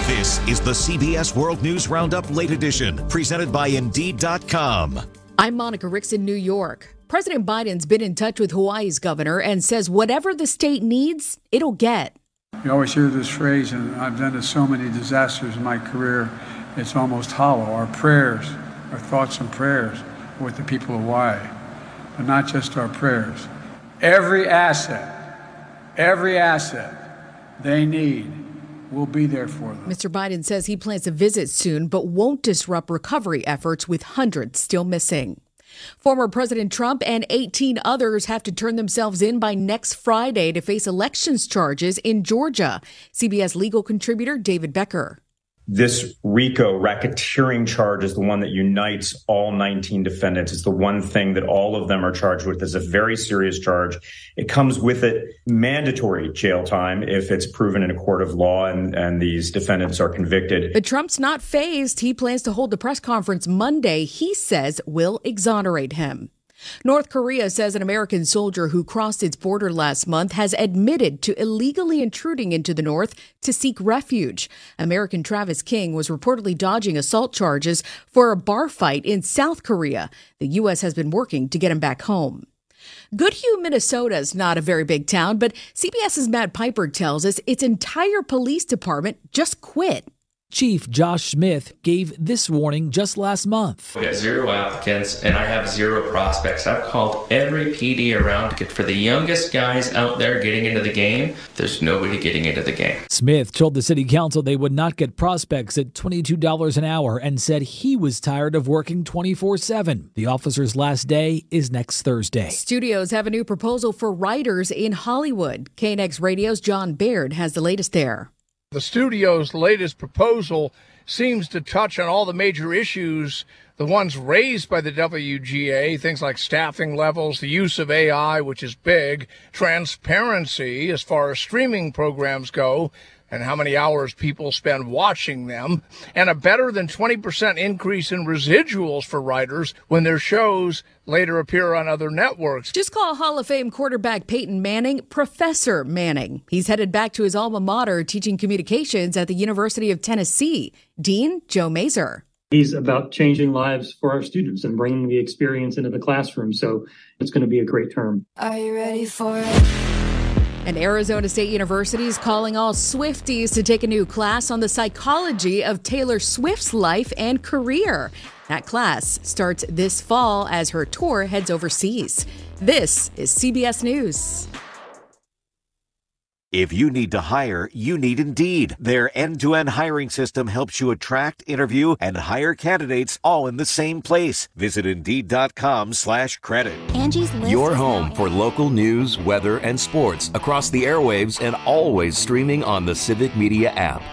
This is the CBS World News Roundup Late Edition, presented by Indeed.com. I'm Monica Ricks in New York. President Biden's been in touch with Hawaii's governor and says whatever the state needs, it'll get. You always hear this phrase, and I've done it so many disasters in my career, it's almost hollow. Our prayers, our thoughts and prayers are with the people of Hawaii, but not just our prayers. Every asset they need will be there for them. Mr. Biden says he plans to visit soon, but won't disrupt recovery efforts with hundreds still missing. Former President Trump and 18 others have to turn themselves in by next Friday to face elections charges in Georgia. CBS legal contributor David Becker. This RICO racketeering charge is the one that unites all 19 defendants. It's the one thing that all of them are charged with. It's a very serious charge. It comes with it mandatory jail time if it's proven in a court of law and these defendants are convicted. But Trump's not fazed. He plans to hold a press conference Monday he says will exonerate him. North Korea says an American soldier who crossed its border last month has admitted to illegally intruding into the north to seek refuge. American Travis King was reportedly dodging assault charges for a bar fight in South Korea. The U.S. has been working to get him back home. Goodhue, Minnesota is not a very big town, but CBS's Matt Piper tells us its entire police department just quit. Chief Josh Smith gave this warning just last month. We got 0 applicants and I have 0 prospects. I've called every PD around to get for the youngest guys out there getting into the game. There's nobody getting into the game. Smith told the city council they would not get prospects at $22 an hour and said he was tired of working 24/7. The officer's last day is next Thursday. Studios have a new proposal for writers in Hollywood. KNX Radio's John Baird has the latest there. The studio's latest proposal seems to touch on all the major issues, the ones raised by the WGA, things like staffing levels, the use of AI, which is big, transparency as far as streaming programs go, and how many hours people spend watching them, and a better than 20% increase in residuals for writers when their shows later appear on other networks. Just call Hall of Fame quarterback Peyton Manning Professor Manning. He's headed back to his alma mater teaching communications at the University of Tennessee. Dean Joe Mazer. He's about changing lives for our students and bringing the experience into the classroom. So it's going to be a great term. Are you ready for it? And Arizona State University is calling all Swifties to take a new class on the psychology of Taylor Swift's life and career. That class starts this fall as her tour heads overseas. This is CBS News. If you need to hire, you need Indeed. Their end-to-end hiring system helps you attract, interview, and hire candidates all in the same place. Visit Indeed.com/credit. Angie's List. Your home for local news, weather, and sports across the airwaves and always streaming on the Civic Media app.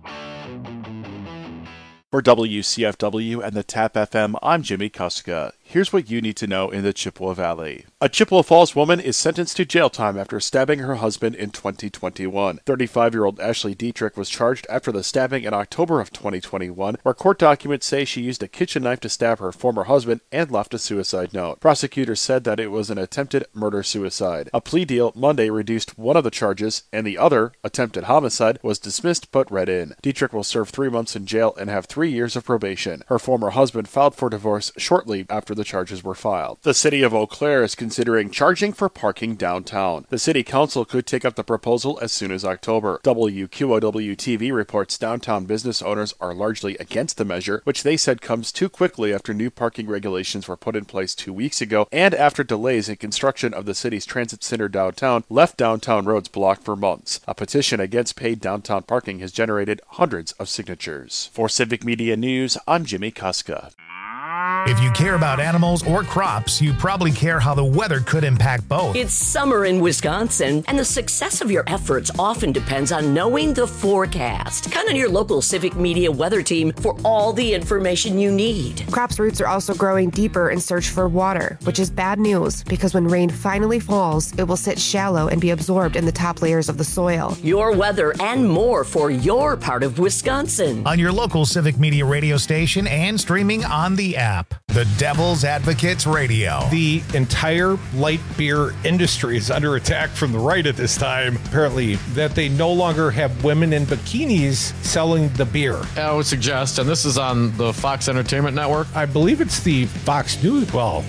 For WCFW and the TAP FM, I'm Jimmy Kuska. Here's what you need to know in the Chippewa Valley. A Chippewa Falls woman is sentenced to jail time after stabbing her husband in 2021. 35-year-old Ashley Dietrich was charged after the stabbing in October of 2021, where court documents say she used a kitchen knife to stab her former husband and left a suicide note. Prosecutors said that it was an attempted murder-suicide. A plea deal Monday reduced one of the charges, and the other, attempted homicide, was dismissed but read in. Dietrich will serve 3 months in jail and have 3 years of probation. Her former husband filed for divorce shortly after the charges were filed. The city of Eau Claire is considering charging for parking downtown. The city council could take up the proposal as soon as October. WQOW-TV reports downtown business owners are largely against the measure, which they said comes too quickly after new parking regulations were put in place 2 weeks ago and after delays in construction of the city's transit center downtown left downtown roads blocked for months. A petition against paid downtown parking has generated hundreds of signatures. For Civic Media News, I'm Jimmy Kuska. If you care about animals or crops, you probably care how the weather could impact both. It's summer in Wisconsin, and the success of your efforts often depends on knowing the forecast. Count on your local Civic Media weather team for all the information you need. Crops' roots are also growing deeper in search for water, which is bad news because when rain finally falls, it will sit shallow and be absorbed in the top layers of the soil. Your weather and more for your part of Wisconsin. On your local Civic Media radio station and streaming on the app. app. The Devil's Advocates Radio. The entire light beer industry is under attack from the right at this time, apparently, that they no longer have women in bikinis selling the beer. I would suggest, and this is on the Fox Entertainment Network. I believe it's the Fox News. Well,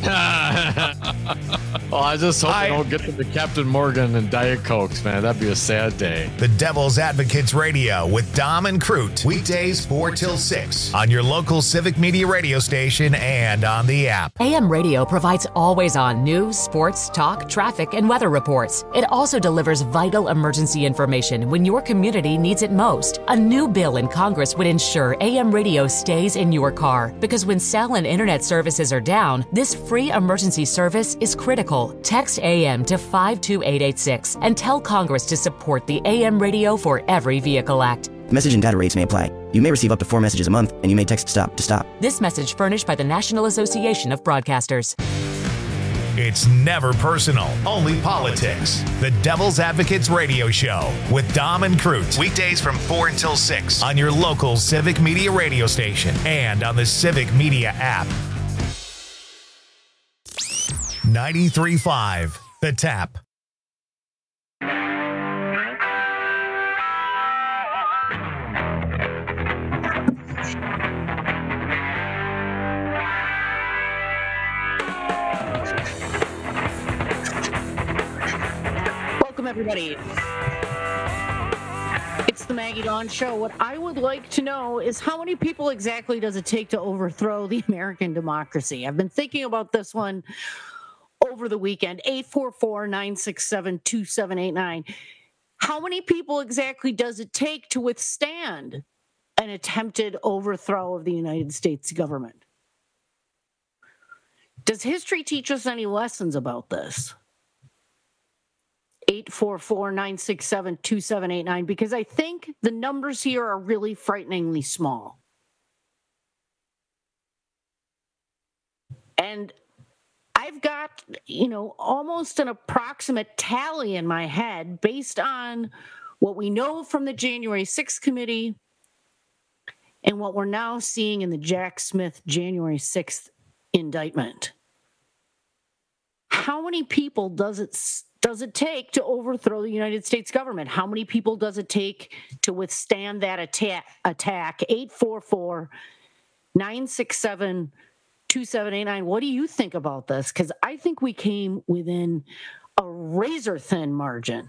I just hope they don't get to the Captain Morgan and Diet Cokes, man. That'd be a sad day. The Devil's Advocates Radio with Dom and Crute. Weekdays 4 till 6 on your local Civic Media radio station and on the app. AM radio provides always-on news, sports, talk, traffic, and weather reports. It also delivers vital emergency information when your community needs it most. A new bill in Congress would ensure AM radio stays in your car, because when cell and internet services are down, this free emergency service is critical. Text AM to 52886 and tell Congress to support the AM Radio for Every Vehicle Act. Message and data rates may apply. You may receive up to 4 messages a month, and you may text STOP to stop. This message furnished by the National Association of Broadcasters. It's never personal, only politics. The Devil's Advocates Radio Show with Dom and Crute. Weekdays from 4 until 6 on your local Civic Media radio station and on the Civic Media app. 93.5, The Tap. Welcome, everybody. It's the Maggie Dawn Show. What I would like to know is how many people exactly does it take to overthrow the American democracy? I've been thinking about this one over the weekend. 844-967-2789. How many people exactly does it take to withstand an attempted overthrow of the United States government? Does history teach us any lessons about this? 844-967-2789, because I think the numbers here are really frighteningly small. And I've got, almost an approximate tally in my head based on what we know from the January 6th committee and what we're now seeing in the Jack Smith January 6th indictment. How many people does it take to overthrow the United States government? How many people does it take to withstand that attack? 844-967-2789. What do you think about this? Because I think we came within a razor-thin margin.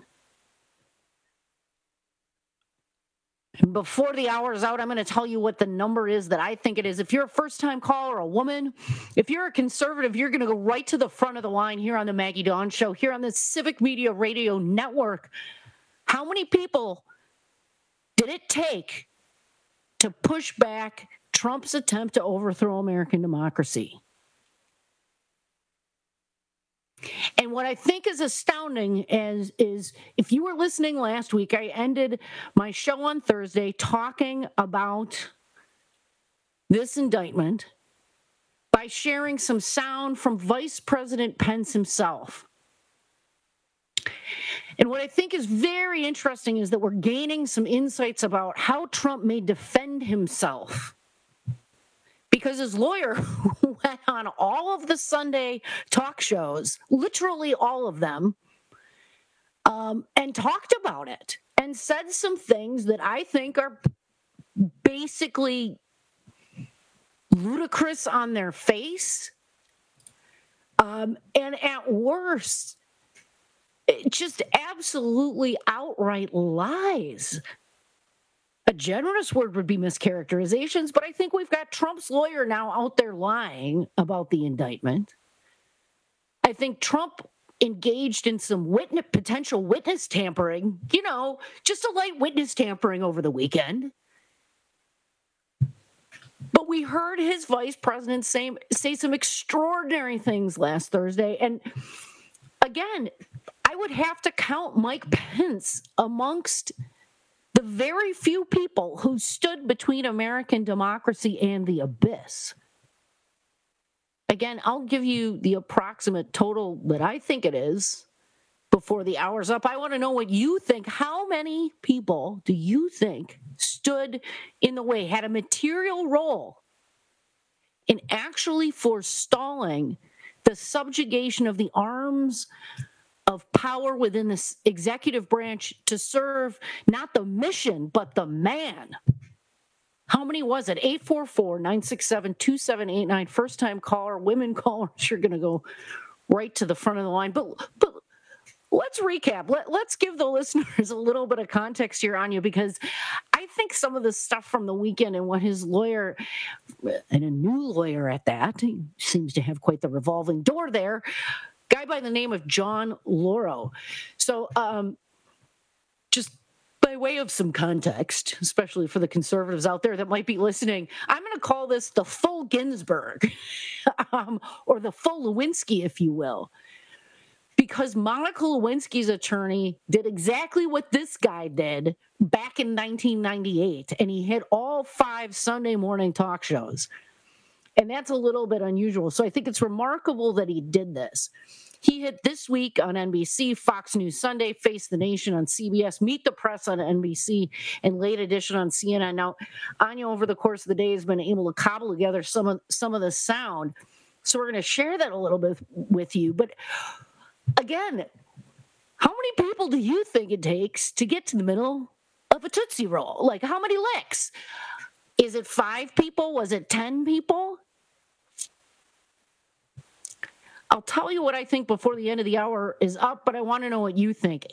And before the hour is out, I'm going to tell you what the number is that I think it is. If you're a first-time caller, a woman, if you're a conservative, you're going to go right to the front of the line here on the Maggie Dawn Show, here on the Civic Media Radio Network. How many people did it take to push back Trump's attempt to overthrow American democracy? And what I think is astounding is if you were listening last week, I ended my show on Thursday talking about this indictment by sharing some sound from Vice President Pence himself. And what I think is very interesting is that we're gaining some insights about how Trump may defend himself. Because his lawyer went on all of the Sunday talk shows, literally all of them, and talked about it and said some things that I think are basically ludicrous on their face. And at worst, just absolutely outright lies. A generous word would be mischaracterizations, but I think we've got Trump's lawyer now out there lying about the indictment. I think Trump engaged in some potential witness tampering, just a light witness tampering over the weekend. But we heard his vice president say some extraordinary things last Thursday. And again, I would have to count Mike Pence amongst the very few people who stood between American democracy and the abyss. Again, I'll give you the approximate total that I think it is before the hour's up. I want to know what you think. How many people do you think stood in the way, had a material role in actually forestalling the subjugation of the arms of power within this executive branch to serve not the mission, but the man. How many was it? 844-967-2789. First-time caller, women callers, you're going to go right to the front of the line. But let's recap. Let's give the listeners a little bit of context here, Anya, because I think some of the stuff from the weekend and what his lawyer, and a new lawyer at that, he seems to have quite the revolving door there, guy by the name of John Lauro. So just by way of some context, especially for the conservatives out there that might be listening, I'm going to call this the full Ginsburg, or the full Lewinsky, if you will. Because Monica Lewinsky's attorney did exactly what this guy did back in 1998, and he hit all 5 Sunday morning talk shows. And that's a little bit unusual. So I think it's remarkable that he did this. He hit This Week on NBC, Fox News Sunday, Face the Nation on CBS, Meet the Press on NBC, and Late Edition on CNN. Now, Anya, over the course of the day, has been able to cobble together some of the sound. So we're going to share that a little bit with you. But again, how many people do you think it takes to get to the middle of a Tootsie Roll? Like, how many licks? Is it 5 people? Was it 10 people? I'll tell you what I think before the end of the hour is up, but I want to know what you think.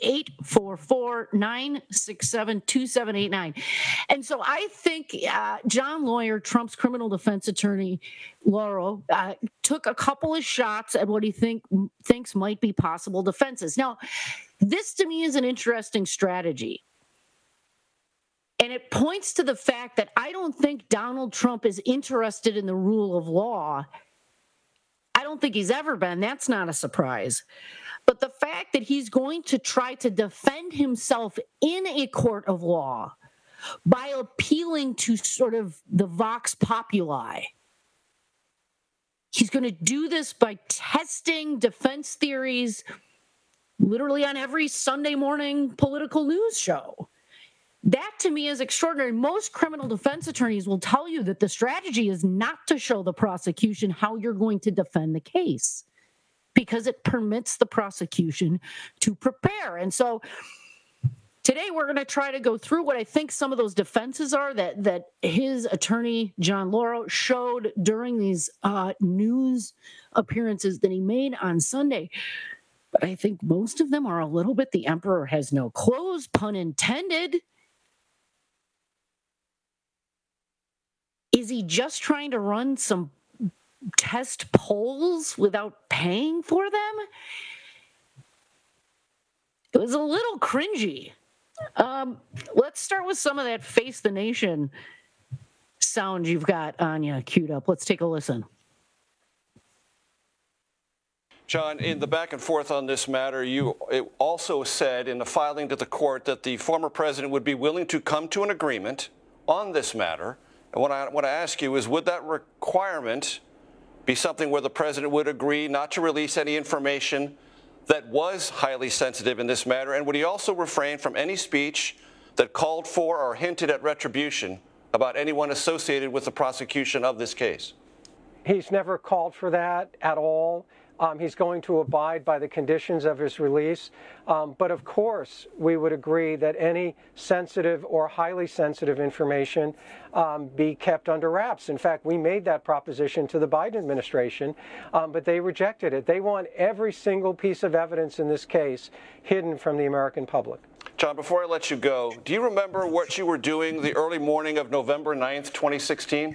844-967-2789. And so I think John Lawyer, Trump's criminal defense attorney, Lauro, took a couple of shots at what he thinks might be possible defenses. Now, this to me is an interesting strategy. And it points to the fact that I don't think Donald Trump is interested in the rule of law. I don't think he's ever been. That's not a surprise. But the fact that he's going to try to defend himself in a court of law by appealing to sort of the vox populi. He's going to do this by testing defense theories literally on every Sunday morning political news show. That, to me, is extraordinary. Most criminal defense attorneys will tell you that the strategy is not to show the prosecution how you're going to defend the case because it permits the prosecution to prepare. And so today we're going to try to go through what I think some of those defenses are that his attorney, John Lauro, showed during these news appearances that he made on Sunday. But I think most of them are a little bit the emperor has no clothes, pun intended. Is he just trying to run some test polls without paying for them? It was a little cringy. Let's start with some of that Face the Nation sound you've got, Anya, queued up. Let's take a listen. John, in the back and forth on this matter, you also said in the filing to the court that the former president would be willing to come to an agreement on this matter. And what I want to ask you is, would that requirement be something where the president would agree not to release any information that was highly sensitive in this matter? And would he also refrain from any speech that called for or hinted at retribution about anyone associated with the prosecution of this case? He's never called for that at all. He's going to abide by the conditions of his release. But of course, we would agree that any sensitive or highly sensitive information be kept under wraps. In fact, we made that proposition to the Biden administration, but they rejected it. They want every single piece of evidence in this case hidden from the American public. John, before I let you go, do you remember what you were doing the early morning of November 9th, 2016?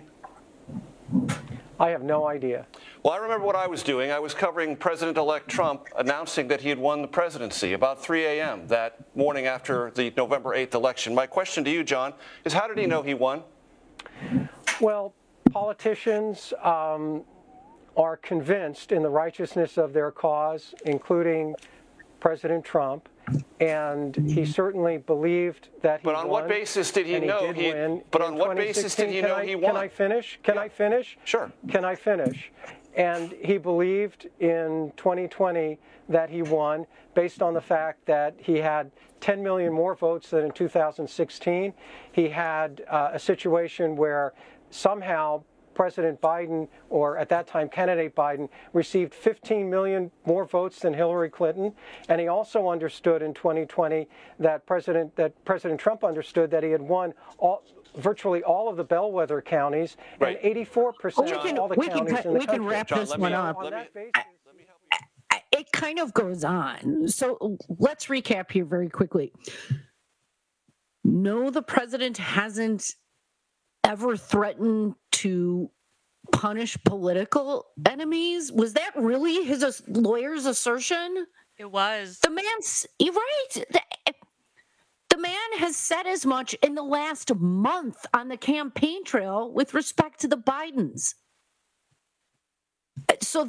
I have no idea. Well, I remember what I was doing. I was covering President-elect Trump announcing that he had won the presidency about 3 a.m. that morning after the November 8th election. My question to you, John, is how did he know he won? Well, politicians are convinced in the righteousness of their cause, including President Trump, and he certainly believed that he won. But on what basis did he know he won? But on what basis did he know he won? Can I finish? Can I finish? Sure. Can I finish? And he believed in 2020 that he won based on the fact that he had 10 million more votes than in 2016. He had a situation where somehow President Biden, or at that time candidate Biden, received 15 million more votes than Hillary Clinton. And he also understood in 2020 that President Trump understood that he had won virtually all of the bellwether counties and 84% of all the counties in the country. We can wrap this one up. It kind of goes on. So let's recap here very quickly. No, the president hasn't ever threatened to punish political enemies. Was that really his lawyer's assertion? It was. You're right. The man has said as much in the last month on the campaign trail with respect to the Bidens. So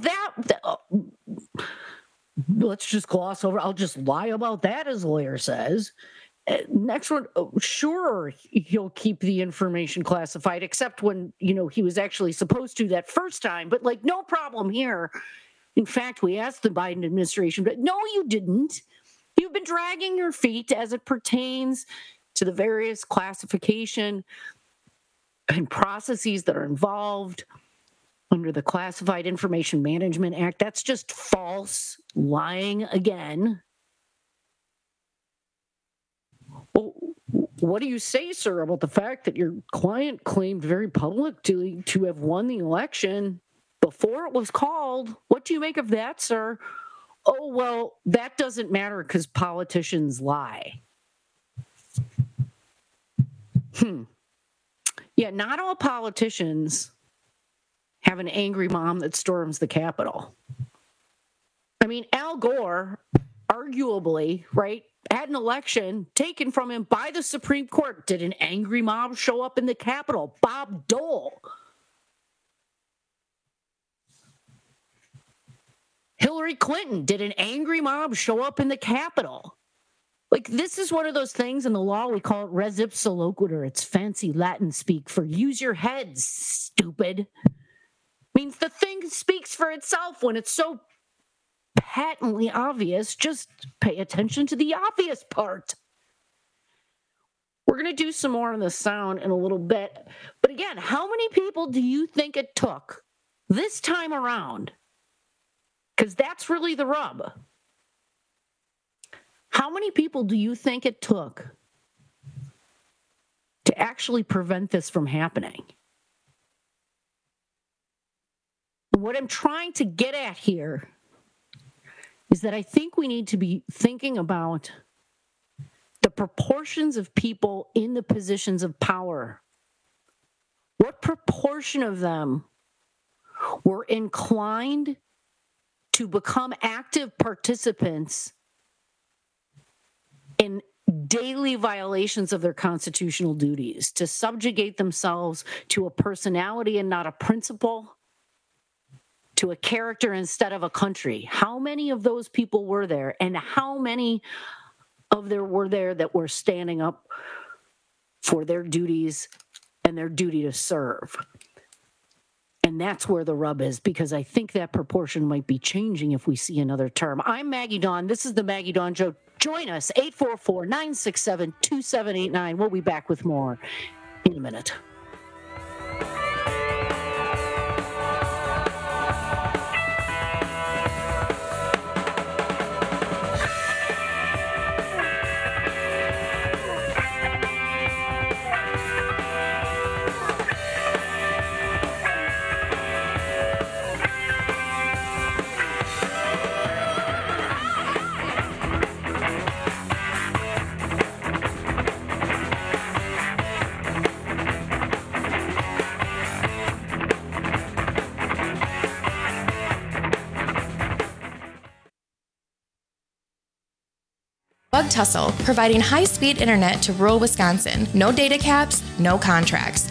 let's just gloss over. I'll just lie about that, as lawyer says. Next one, sure, he'll keep the information classified, except when, he was actually supposed to that first time. But no problem here. In fact, we asked the Biden administration, but no, you didn't. You've been dragging your feet as it pertains to the various classification and processes that are involved under the Classified Information Management Act. That's just false, lying again. Well, what do you say, sir, about the fact that your client claimed very publicly to have won the election before it was called? What do you make of that, sir? Oh, well, that doesn't matter because politicians lie. Yeah, not all politicians have an angry mom that storms the Capitol. I mean, Al Gore, arguably, right, had an election taken from him by the Supreme Court. Did an angry mob show up in the Capitol? Bob Dole. Hillary Clinton, did an angry mob show up in the Capitol? This is one of those things in the law, we call it res ipsa loquitur. It's fancy Latin speak for use your head, stupid. Means the thing speaks for itself when it's so patently obvious. Just pay attention to the obvious part. We're going to do some more on the sound in a little bit. But again, how many people do you think it took this time around? Because that's really the rub. How many people do you think it took to actually prevent this from happening? What I'm trying to get at here is that I think we need to be thinking about the proportions of people in the positions of power. What proportion of them were inclined to become active participants in daily violations of their constitutional duties, to subjugate themselves to a personality and not a principle, to a character instead of a country? How many of those people were there, and how many of there were there that were standing up for their duties and their duty to serve? And that's where the rub is, because I think that proportion might be changing if we see another term. I'm Maggie Dawn. This is the Maggie Dawn Show. Join us, 844-967-2789. We'll be back with more in a minute. Bug Tussle, providing high-speed internet to rural Wisconsin. No data caps, no contracts.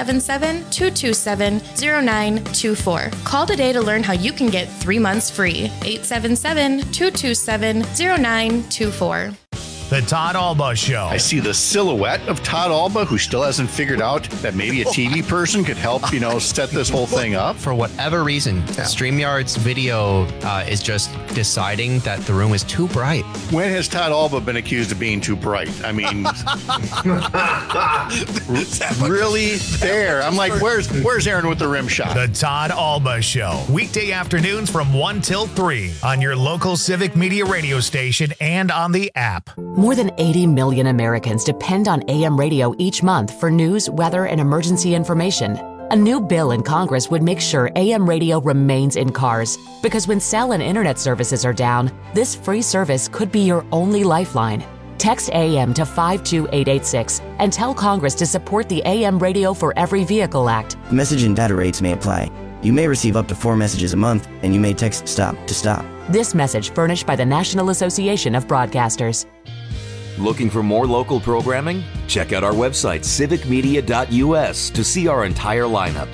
877-227-0924. Call today to learn how you can get 3 months free. 877-227-0924. The Todd Alba Show. I see the silhouette of Todd Alba, who still hasn't figured out that maybe a TV person could help, set this whole thing up. For whatever reason, StreamYard's video is just deciding that the room is too bright. When has Todd Alba been accused of being too bright? I mean, really there. I'm like, where's Aaron with the rim shot? The Todd Alba Show. Weekday afternoons from 1 till 3 on your local Civic Media radio station and on the app. More than 80 million Americans depend on AM radio each month for news, weather, and emergency information. A new bill in Congress would make sure AM radio remains in cars, because when cell and internet services are down, this free service could be your only lifeline. Text AM to 52886 and tell Congress to support the AM Radio for Every Vehicle Act. Message and data rates may apply. You may receive up to 4 messages a month, and you may text STOP to stop. This message furnished by the National Association of Broadcasters. Looking for more local programming? Check out our website, civicmedia.us, to see our entire lineup.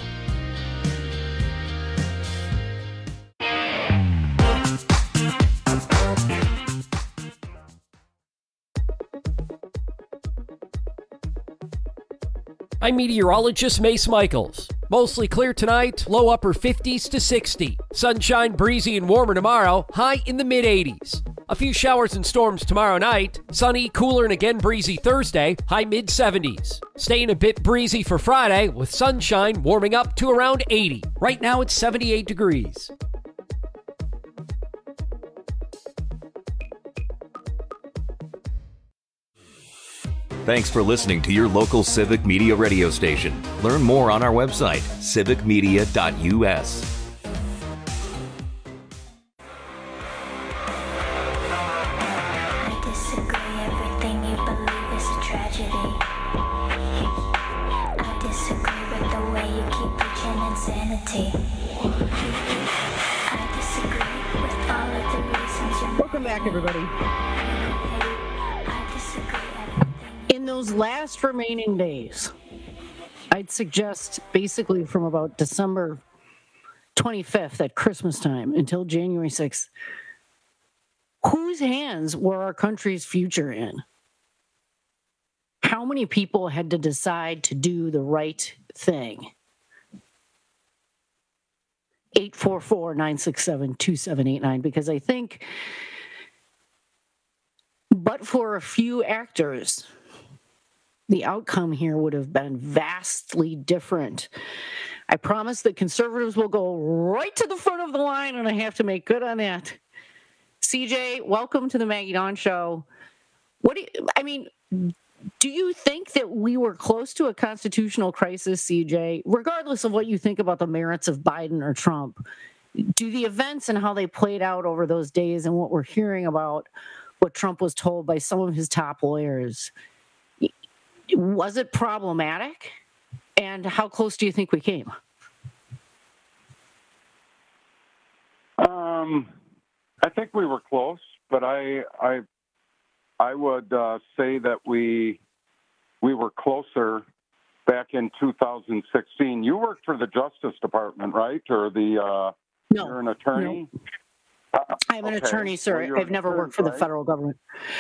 I'm meteorologist Mace Michaels. Mostly clear tonight, low upper 50s to 60. Sunshine, breezy, and warmer tomorrow, high in the mid-80s. A few showers and storms tomorrow night. Sunny, cooler, and again breezy Thursday, high mid-70s. Staying a bit breezy for Friday, with sunshine warming up to around 80. Right now it's 78 degrees. Thanks for listening to your local Civic Media radio station. Learn more on our website, civicmedia.us. I disagree, everything you believe is a tragedy. I disagree with the way you keep preaching insanity. I disagree with all of the reasons you're... Welcome back, everybody. In those last remaining days, I'd suggest basically from about December 25th at Christmas time until January 6th, whose hands were our country's future in? How many people had to decide to do the right thing? 844-967-2789, because I think, but for a few actors, the outcome here would have been vastly different. I promise that conservatives will go right to the front of the line, and I have to make good on that. CJ, welcome to the Maggie Dawn Show. Do you think that we were close to a constitutional crisis, CJ, regardless of what you think about the merits of Biden or Trump? Do the events and how they played out over those days and what we're hearing about what Trump was told by some of his top lawyers, was it problematic? And how close do you think we came? I think we were close, but I would say that we were closer back in 2016. You worked for the Justice Department, right? Or No. You're an attorney? No. I'm an attorney, sir. Well, I've never worked for the federal government.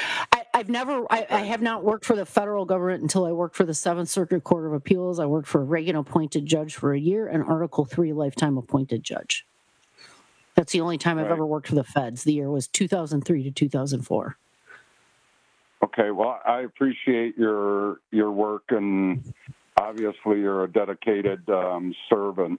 I have not worked for the federal government until I worked for the Seventh Circuit Court of Appeals. I worked for a Reagan appointed judge for a year and Article III lifetime appointed judge. That's the only time I've ever worked for the feds. The year was 2003 to 2004. Okay, well, I appreciate your work, and obviously you're a dedicated servant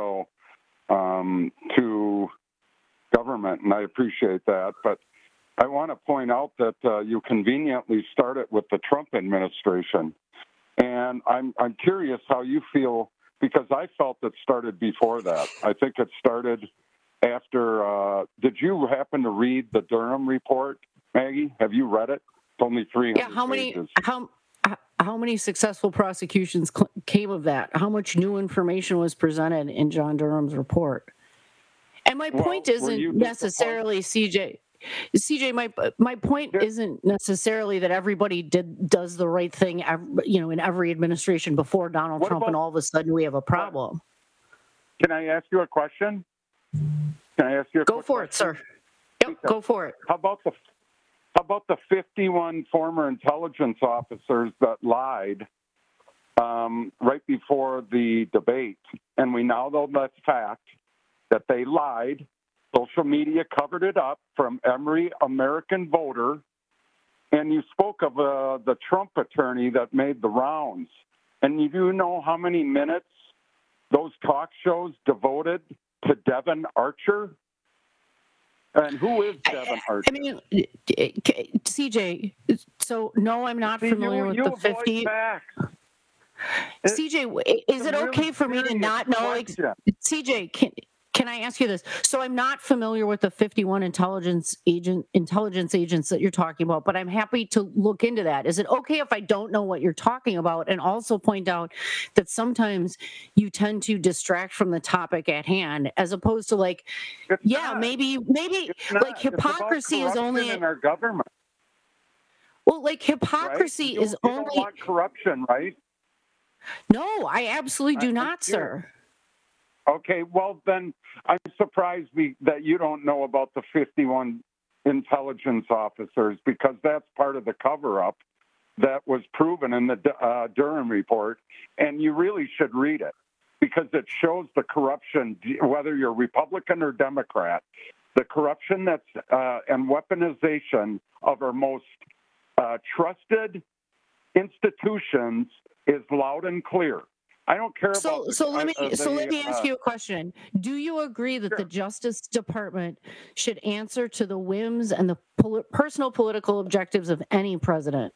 to government, and I appreciate that. But I want to point out that you conveniently started with the Trump administration, and I'm curious how you feel, because I felt it started before that. I think it started after. Did you happen to read the Durham report, Maggie? Have you read it? It's only 300 pages. How many successful prosecutions came of that? How much new information was presented in John Durham's report? And my point isn't necessarily, CJ, my point isn't necessarily that everybody does the right thing, in every administration before Donald Trump, and all of a sudden we have a problem. Can I ask you a question? Go for it, sir. Yep, go for it. How about about the 51 former intelligence officers that lied right before the debate. And we now know that's fact, that they lied. Social media covered it up from every American voter. And you spoke of the Trump attorney that made the rounds. And you do know how many minutes those talk shows devoted to Devon Archer? And who is Devon Archer? I mean, CJ, so no, I'm not familiar with the 50. CJ, is it okay for me to not know? CJ, can I ask you this? So I'm not familiar with the 51 intelligence agents that you're talking about, but I'm happy to look into that. Is it okay if I don't know what you're talking about, and also point out that sometimes you tend to distract from the topic at hand, as opposed to maybe like hypocrisy is only in our government. Well, like hypocrisy is only. You don't want corruption, right? No, I absolutely do not, sir. Okay, well, then I'm surprised that you don't know about the 51 intelligence officers, because that's part of the cover-up that was proven in the Durham report, and you really should read it, because it shows the corruption, whether you're Republican or Democrat, the corruption and weaponization of our most trusted institutions is loud and clear. I don't care about. So let me ask you a question. Do you agree that the Justice Department should answer to the whims and the personal political objectives of any president?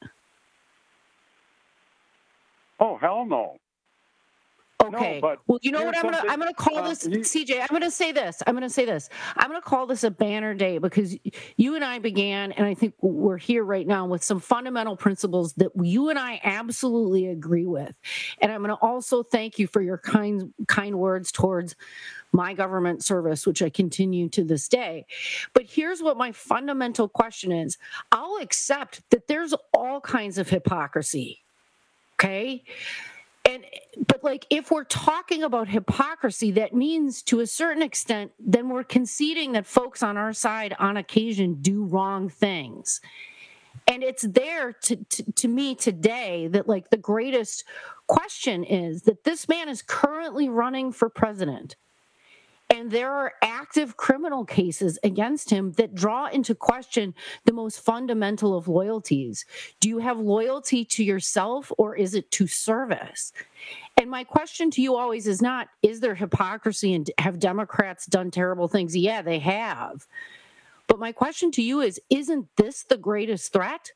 Oh, hell no. Okay. No, but well, you know what I'm gonna call this, CJ. I'm gonna say this. I'm gonna call this a banner day, because you and I began, and I think we're here right now with some fundamental principles that you and I absolutely agree with. And I'm gonna also thank you for your kind words towards my government service, which I continue to this day. But here's what my fundamental question is. I'll accept that there's all kinds of hypocrisy. Okay? But if we're talking about hypocrisy, that means to a certain extent, then we're conceding that folks on our side on occasion do wrong things. And it's there to me today that the greatest question is that this man is currently running for president. And there are active criminal cases against him that draw into question the most fundamental of loyalties. Do you have loyalty to yourself, or is it to service? And my question to you always is not, is there hypocrisy and have Democrats done terrible things? Yeah, they have. But my question to you is, isn't this the greatest threat?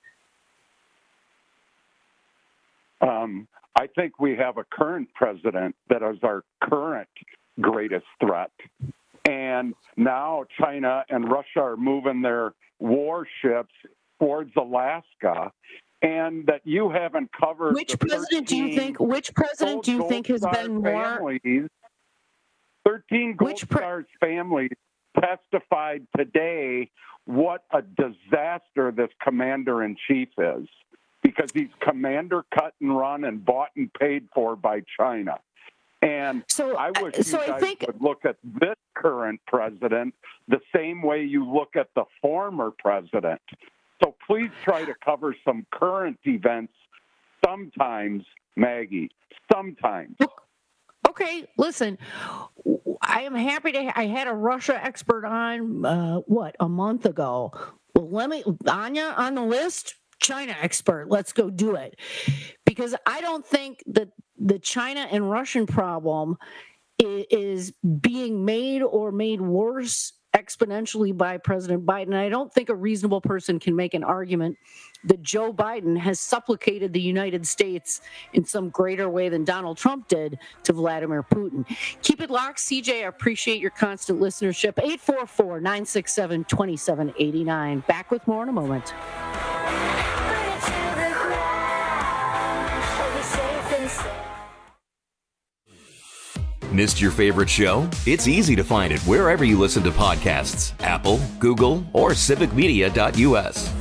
I think we have a current president that is our current greatest threat. And now China and Russia are moving their warships towards Alaska, and that you haven't covered. Which president do you think has been more? 13 Gold Stars families testified today what a disaster this commander-in-chief is, because he's commander cut and run and bought and paid for by China. And I wish you guys would look at this current president the same way you look at the former president. So please try to cover some current events sometimes, Maggie, sometimes. Okay, listen, I am happy I had a Russia expert on, a month ago. Well, Anya on the list, China expert. Let's go do it. Because I don't think that the China and Russian problem is being made or made worse exponentially by President Biden. I don't think a reasonable person can make an argument that Joe Biden has supplicated the United States in some greater way than Donald Trump did to Vladimir Putin. Keep it locked, CJ. I appreciate your constant listenership. 844-967-2789. Back with more in a moment. Missed your favorite show? It's easy to find it wherever you listen to podcasts. Apple, Google, or civicmedia.us.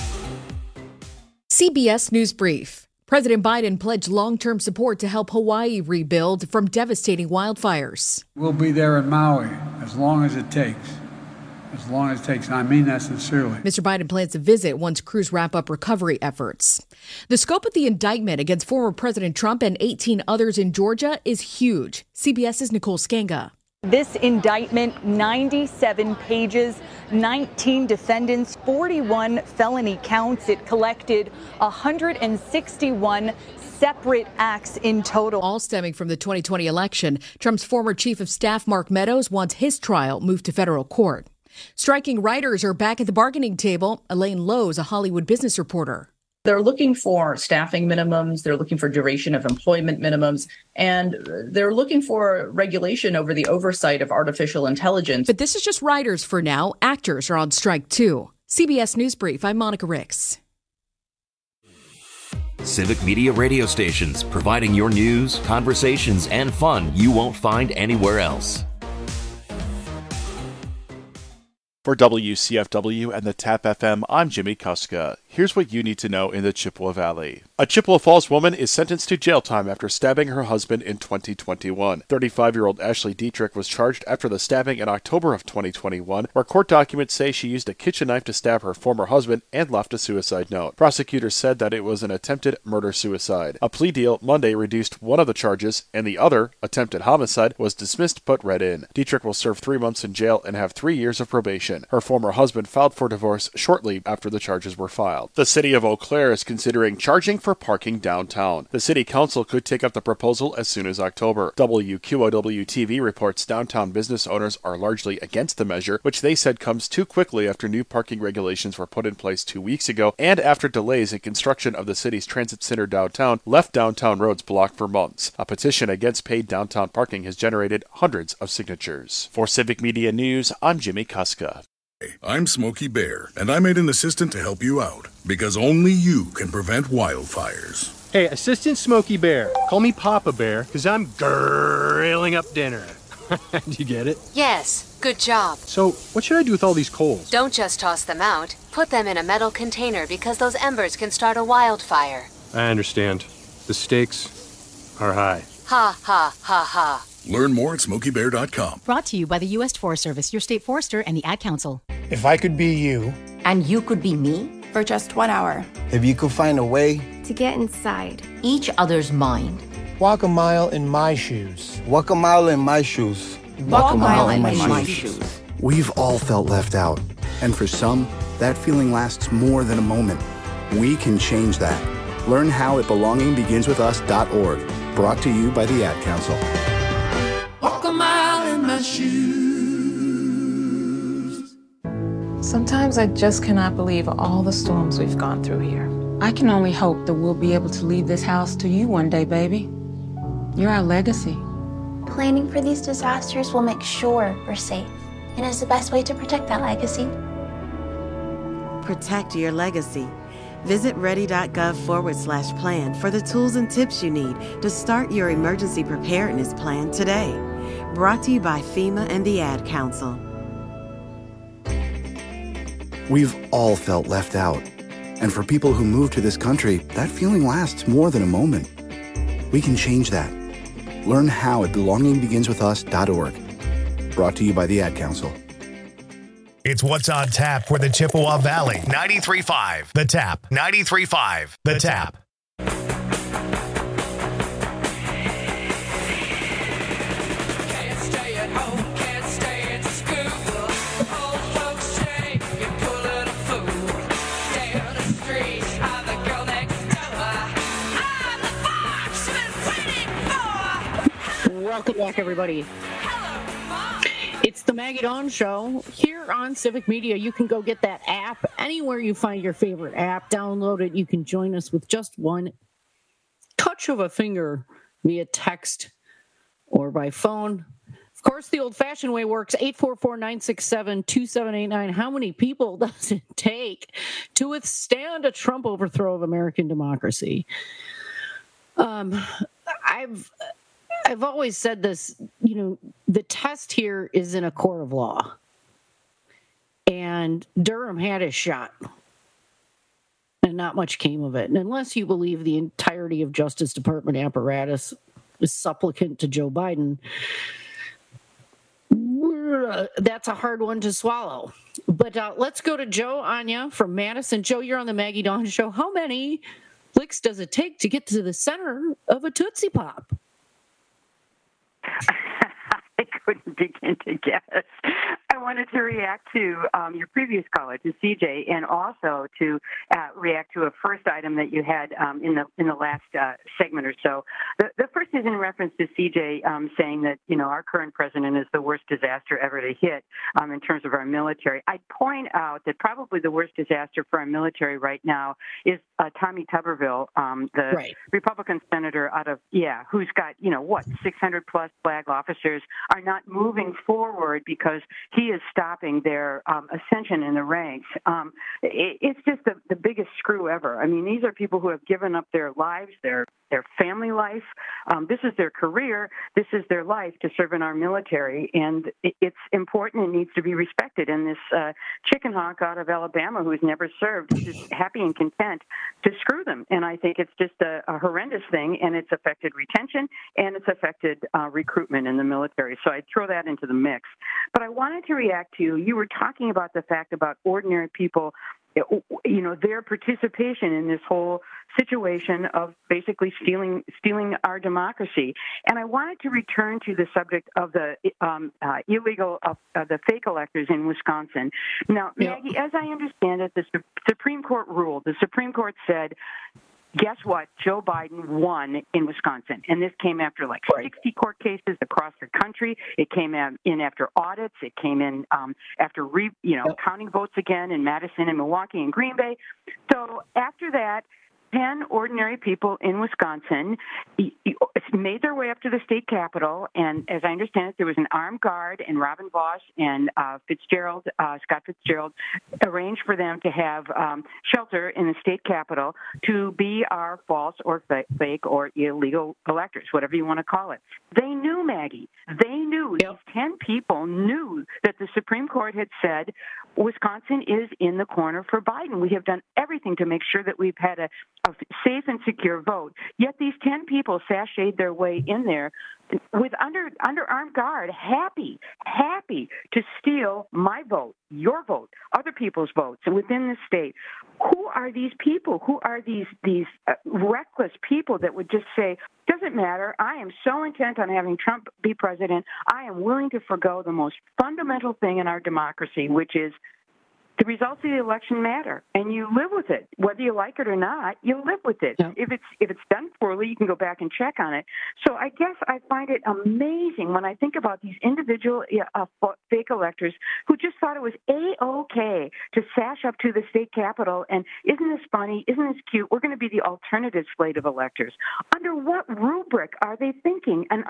CBS News Brief. President Biden pledged long-term support to help Hawaii rebuild from devastating wildfires. We'll be there in Maui as long as it takes. as long as it takes. And I mean that sincerely. Mr. Biden plans to visit once crews wrap up recovery efforts. The scope of the indictment against former President Trump and 18 others in Georgia is huge. CBS's Nicole Skanga. This indictment, 97 pages, 19 defendants, 41 felony counts. It collected 161 separate acts in total. All stemming from the 2020 election. Trump's former chief of staff, Mark Meadows, wants his trial moved to federal court. Striking writers are back at the bargaining table. Elaine Lowe is a Hollywood business reporter. They're looking for staffing minimums, they're looking for duration of employment minimums, and they're looking for regulation over the oversight of artificial intelligence. But this is just writers for now. Actors are on strike too. CBS News Brief, I'm Monica Ricks. Civic Media radio stations, providing your news, conversations, and fun you won't find anywhere else. For WCFW and the TAP FM, I'm Jimmy Kuska. Here's what you need to know in the Chippewa Valley. A Chippewa Falls woman is sentenced to jail time after stabbing her husband in 2021. 35-year-old Ashley Dietrich was charged after the stabbing in October of 2021, where court documents say she used a kitchen knife to stab her former husband and left a suicide note. Prosecutors said that it was an attempted murder-suicide. A plea deal Monday reduced one of the charges, and the other, attempted homicide, was dismissed but read in. Dietrich will serve 3 months in jail and have 3 years of probation. Her former husband filed for divorce shortly after the charges were filed. The city of Eau Claire is considering charging for parking downtown. The city council could take up the proposal as soon as October. WQOW-TV reports downtown business owners are largely against the measure, which they said comes too quickly after new parking regulations were put in place 2 weeks ago and after delays in construction of the city's transit center downtown left downtown roads blocked for months. A petition against paid downtown parking has generated hundreds of signatures. For Civic Media News, I'm Jimmy Kuska. I'm Smokey Bear, and I made an assistant to help you out, because only you can prevent wildfires. Hey, Assistant Smokey Bear, call me Papa Bear, because I'm grilling up dinner. Do you get it? Yes, good job. So, what should I do with all these coals? Don't just toss them out. Put them in a metal container because those embers can start a wildfire. I understand. The stakes are high. Ha, ha, ha, ha. Learn more at SmokeyBear.com. Brought to you by the U.S. Forest Service, your state forester, and the Ad Council. If I could be you. And you could be me? For just 1 hour. If you could find a way. To get inside. Each other's mind. Walk a mile in my shoes. Walk a mile in my shoes. Walk a mile in my shoes. We've all felt left out. And for some, that feeling lasts more than a moment. We can change that. Learn how at belongingbeginswithus.org. Brought to you by the Ad Council. Walk a mile in my shoes. Sometimes I just cannot believe all the storms we've gone through here. I can only hope that we'll be able to leave this house to you one day, baby. You're our legacy. Planning for these disasters will make sure we're safe, and is the best way to protect that legacy. Protect your legacy. Visit ready.gov/plan for the tools and tips you need to start your emergency preparedness plan today. Brought to you by FEMA and the Ad Council. We've all felt left out. And for people who move to this country, that feeling lasts more than a moment. We can change that. Learn how at belongingbeginswithus.org. Brought to you by the Ad Council. It's What's on Tap for the Chippewa Valley. 93.5 The Tap. 93.5 The Tap. Welcome back, everybody. It's the Maggie Dawn Show here on Civic Media. You can go get that app anywhere you find your favorite app. Download it. You can join us with just one touch of a finger via text or by phone. Of course, the old-fashioned way works. 844-967-2789. How many people does it take to withstand a Trump overthrow of American democracy? I've always said this, the test here is in a court of law. And Durham had his shot. And not much came of it. And unless you believe the entirety of Justice Department apparatus is supplicant to Joe Biden, That's a hard one to swallow. But let's go to Joe Anya from Madison. Joe, you're on the Maggie Dawn Show. How many licks does it take to get to the center of a Tootsie Pop? I couldn't begin to guess. I wanted to react to your previous caller, to CJ, and also to react to a first item that you had in the last segment or so. The first is in reference to CJ saying that our current president is the worst disaster ever to hit in terms of our military. I'd point out that probably the worst disaster for our military right now is Tommy Tuberville, the Republican senator out of who's got 600 plus flag officers are not moving forward because he is stopping their ascension in the ranks. It's just the biggest screw ever. I mean, these are people who have given up their lives, their family life. This is their career. This is their life to serve in our military, and it's important and needs to be respected. And this chicken hawk out of Alabama who's never served is just happy and content to screw them. And I think it's just a horrendous thing, and it's affected retention and it's affected recruitment in the military. So I'd throw that into the mix. But I wanted to react to, you were talking about the fact about ordinary people, their participation in this whole situation of basically stealing our democracy. And I wanted to return to the subject of the the fake electors in Wisconsin. Now, Maggie, as I understand it, the Supreme Court ruled. The Supreme Court said, guess what? Joe Biden won in Wisconsin. And this came after 60 court cases across the country. It came in after audits. It came in after counting votes again in Madison and Milwaukee and Green Bay. So after that, 10 ordinary people in Wisconsin made their way up to the state capitol, and as I understand it, there was an armed guard, and Robin Vos and Scott Fitzgerald, arranged for them to have shelter in the state capitol to be our false or fake or illegal electors, whatever you want to call it. They knew, Maggie. They knew. These 10 people knew that the Supreme Court had said Wisconsin is in the corner for Biden. We have done everything to make sure that we've had a safe and secure vote. Yet these 10 people sashayed their way in there with under armed guard, happy to steal my vote, your vote, other people's votes within the state. Who are these people? Who are these reckless people that would just say, doesn't matter, I am so intent on having Trump be president, I am willing to forgo the most fundamental thing in our democracy, which is the results of the election matter, and you live with it. Whether you like it or not, you live with it. Yeah. If it's done poorly, you can go back and check on it. So I guess I find it amazing when I think about these individual fake electors who just thought it was A-OK to sash up to the state capitol, and isn't this funny? Isn't this cute? We're going to be the alternative slate of electors. Under what rubric are they thinking? And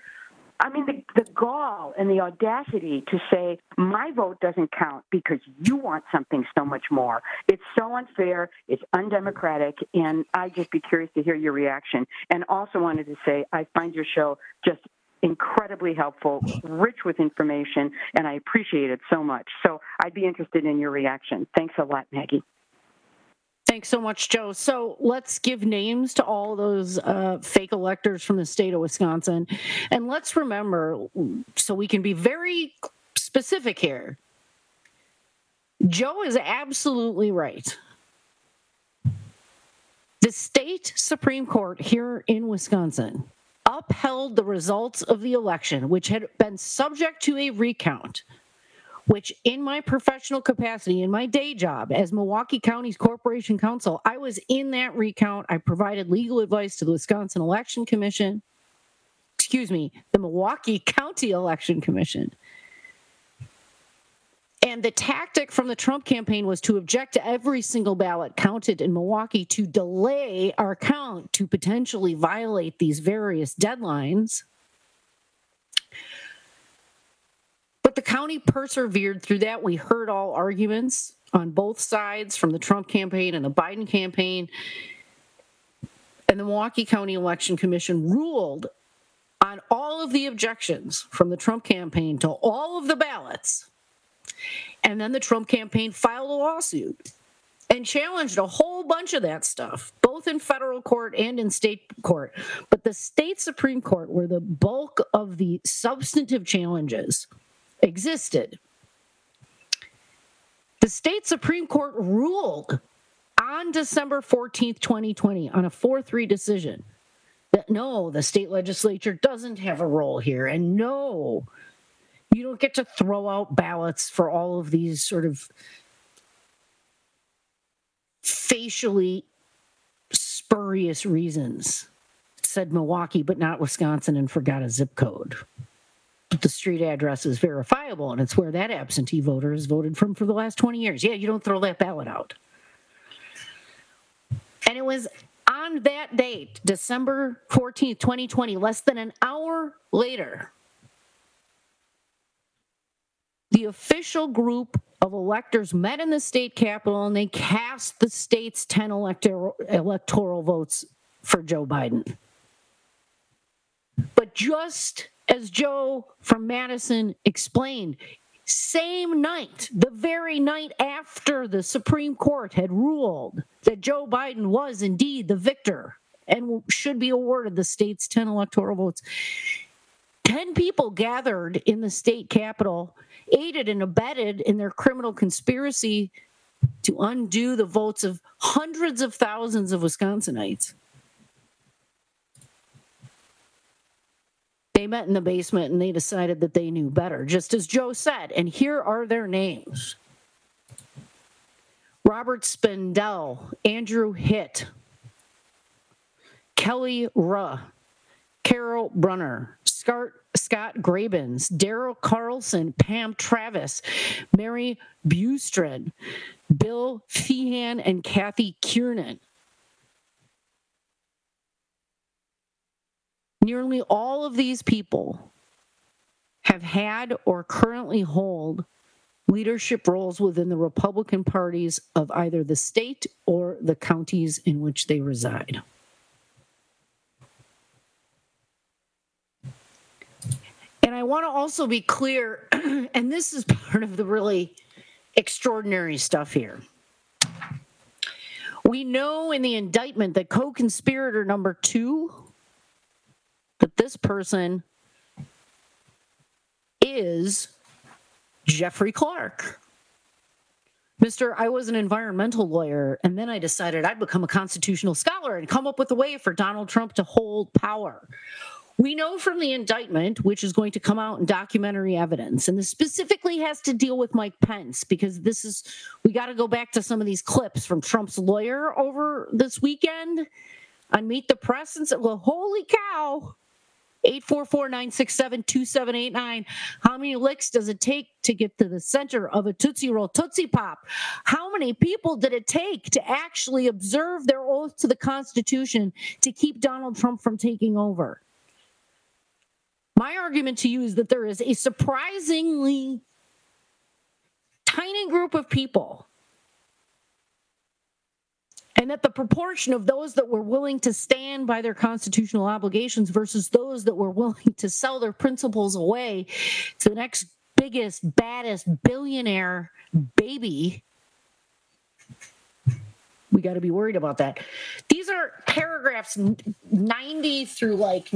the gall and the audacity to say, my vote doesn't count because you want something so much more. It's so unfair. It's undemocratic. And I'd just be curious to hear your reaction. And also wanted to say, I find your show just incredibly helpful, rich with information, and I appreciate it so much. So I'd be interested in your reaction. Thanks a lot, Maggie. Thanks so much, Joe. So let's give names to all those fake electors from the state of Wisconsin. And let's remember, so we can be very specific here, Joe is absolutely right. The state Supreme Court here in Wisconsin upheld the results of the election, which had been subject to a recount, which in my professional capacity, in my day job as Milwaukee County's Corporation Counsel, I was in that recount. I provided legal advice to the Wisconsin Election Commission, the Milwaukee County Election Commission. And the tactic from the Trump campaign was to object to every single ballot counted in Milwaukee to delay our count, to potentially violate these various deadlines. But the county persevered through that. We heard all arguments on both sides from the Trump campaign and the Biden campaign. And the Milwaukee County Election Commission ruled on all of the objections from the Trump campaign to all of the ballots. And then the Trump campaign filed a lawsuit and challenged a whole bunch of that stuff, both in federal court and in state court. But the state Supreme Court, where the bulk of the substantive challenges existed. The state Supreme Court ruled on December 14th, 2020, on a 4-3 decision that no, the state legislature doesn't have a role here, and no, you don't get to throw out ballots for all of these sort of facially spurious reasons. It said Milwaukee, but not Wisconsin, and forgot a zip code. But the street address is verifiable, and it's where that absentee voter has voted from for the last 20 years. Yeah, you don't throw that ballot out. And it was on that date, December 14th, 2020, less than an hour later, the official group of electors met in the state capitol and they cast the state's 10 electoral votes for Joe Biden. But just as Joe from Madison explained, same night, the very night after the Supreme Court had ruled that Joe Biden was indeed the victor and should be awarded the state's 10 electoral votes, 10 people gathered in the state capitol, aided and abetted in their criminal conspiracy to undo the votes of hundreds of thousands of Wisconsinites. They met in the basement and they decided that they knew better, just as Joe said. And here are their names: Robert Spindell, Andrew Hitt, Kelly Ruh, Carol Brunner, Scott Grabens, Daryl Carlson, Pam Travis, Mary Bustrid, Bill Feehan, and Kathy Kiernan. Nearly all of these people have had or currently hold leadership roles within the Republican parties of either the state or the counties in which they reside. And I want to also be clear, and this is part of the really extraordinary stuff here. We know in the indictment that co-conspirator number 2, that this person is Jeffrey Clark. I was an environmental lawyer, and then I decided I'd become a constitutional scholar and come up with a way for Donald Trump to hold power. We know from the indictment, which is going to come out in documentary evidence, and this specifically has to deal with Mike Pence, because we got to go back to some of these clips from Trump's lawyer over this weekend on Meet the Press and said, well, holy cow, 844-967-2789. How many licks does it take to get to the center of a Tootsie Roll Tootsie Pop? How many people did it take to actually observe their oath to the Constitution to keep Donald Trump from taking over? My argument to you is that there is a surprisingly tiny group of people, and that the proportion of those that were willing to stand by their constitutional obligations versus those that were willing to sell their principles away to the next biggest, baddest billionaire baby, we got to be worried about that. These are paragraphs 90 through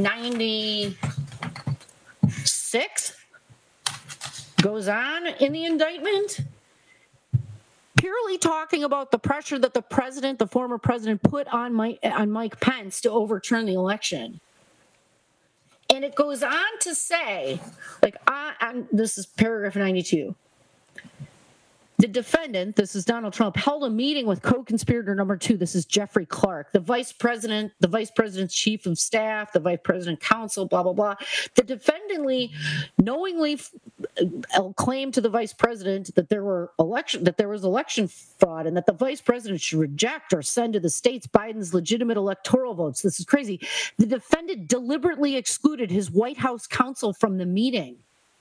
96 goes on in the indictment, purely talking about the pressure that the former president, put on Mike Pence to overturn the election. And it goes on to say, this is paragraph 92. The defendant, this is Donald Trump, held a meeting with co-conspirator number 2, this is Jeffrey Clark, the vice president's chief of staff, the vice president counsel, blah, blah, blah. The defendant knowingly claimed to the vice president that there was election fraud, and that the vice president should reject or send to the states Biden's legitimate electoral votes. This is crazy. The defendant deliberately excluded his White House counsel from the meeting.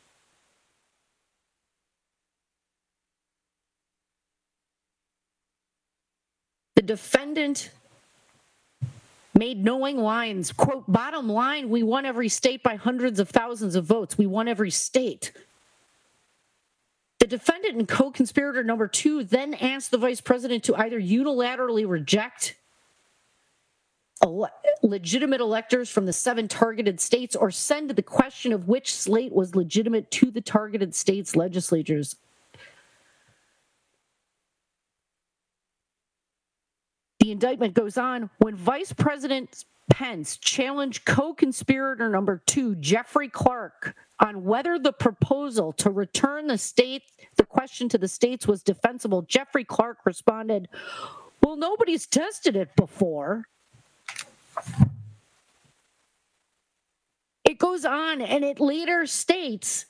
The defendant made knowing lines, quote, bottom line, we won every state by hundreds of thousands of votes. We won every state. The defendant and co-conspirator number 2 then asked the vice president to either unilaterally reject legitimate electors from the 7 targeted states, or send the question of which slate was legitimate to the targeted states' legislatures. The indictment goes on. When Vice President Pence challenged co-conspirator number 2, Jeffrey Clark, on whether the proposal to return the question to the states was defensible, Jeffrey Clark responded, "Well, nobody's tested it before." It goes on, and it later states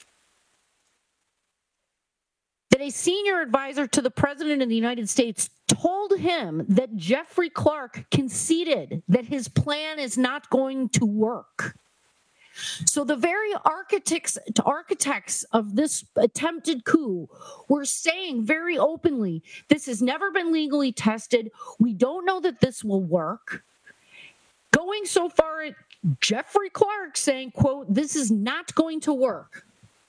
that a senior advisor to the President of the United States told him that Jeffrey Clark conceded that his plan is not going to work. So the very architects of this attempted coup were saying very openly, this has never been legally tested. We don't know that this will work. Going so far at Jeffrey Clark saying, quote, "This is not going to work."